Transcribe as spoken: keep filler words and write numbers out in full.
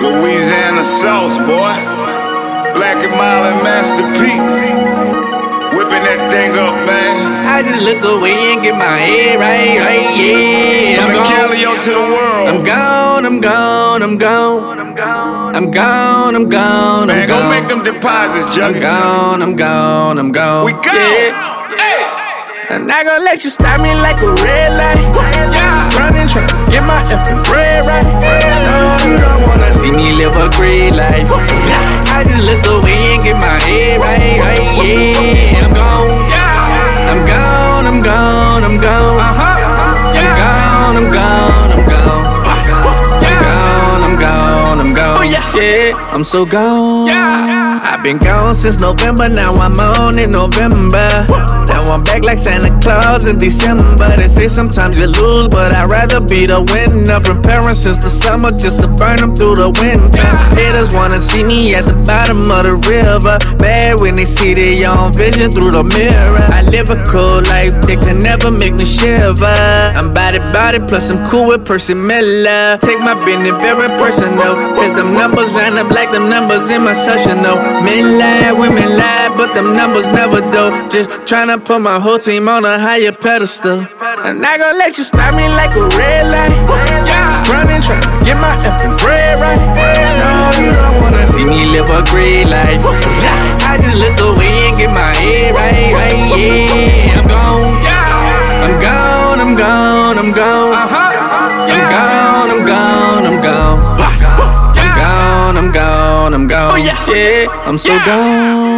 Louisiana sauce, boy. Black and Mild and Master P. Whipping that thing up, man. I just look away and get my head right, right, yeah. From I'm the gone. Calio to the world. I'm gone, I'm gone, I'm gone. I'm gone, I'm gone, I'm gone. Man, go make them deposits, I'm Juggy. gone, I'm gone, I'm gone. We go. Yeah. Hey. I'm not gonna let you stop me like a red light. Yeah. Running, trying to get my effing bread right. No, you don't wanna see me live a great life. I just look away and get my head right, right, yeah. I'm gone, I'm gone, I'm gone, I'm gone. I'm gone, I'm gone, I'm gone. I'm gone, I'm gone, I'm gone. Yeah, I'm so gone. I've been gone since November, now I'm on in November. Now I'm back like Santa Claus in December. They say sometimes you lose, but I'd rather be the winner. Preparing since the summer just to burn them through the winter. Haters wanna see me at the bottom of the river. Mad when they see their own vision through the mirror. I live a cool life, they can never make me shiver. I'm body body plus I'm cool with Percy Miller. Take my business very personal, cause them numbers line up like them numbers in my social note. Men lie, women lie, but them numbers never do. Just tryna put my whole team on a higher pedestal. I'm not gonna let you stop me like a red light. Running, tryna get my effing bread right. No, you don't wanna see me live a great life. I just look away and get my head right, right, yeah. I'm gone, I'm gone, I'm gone, I'm gone. I'm gone, I'm gone, I'm gone. I'm gone, I'm gone, I'm gone. Yeah, I'm so gone.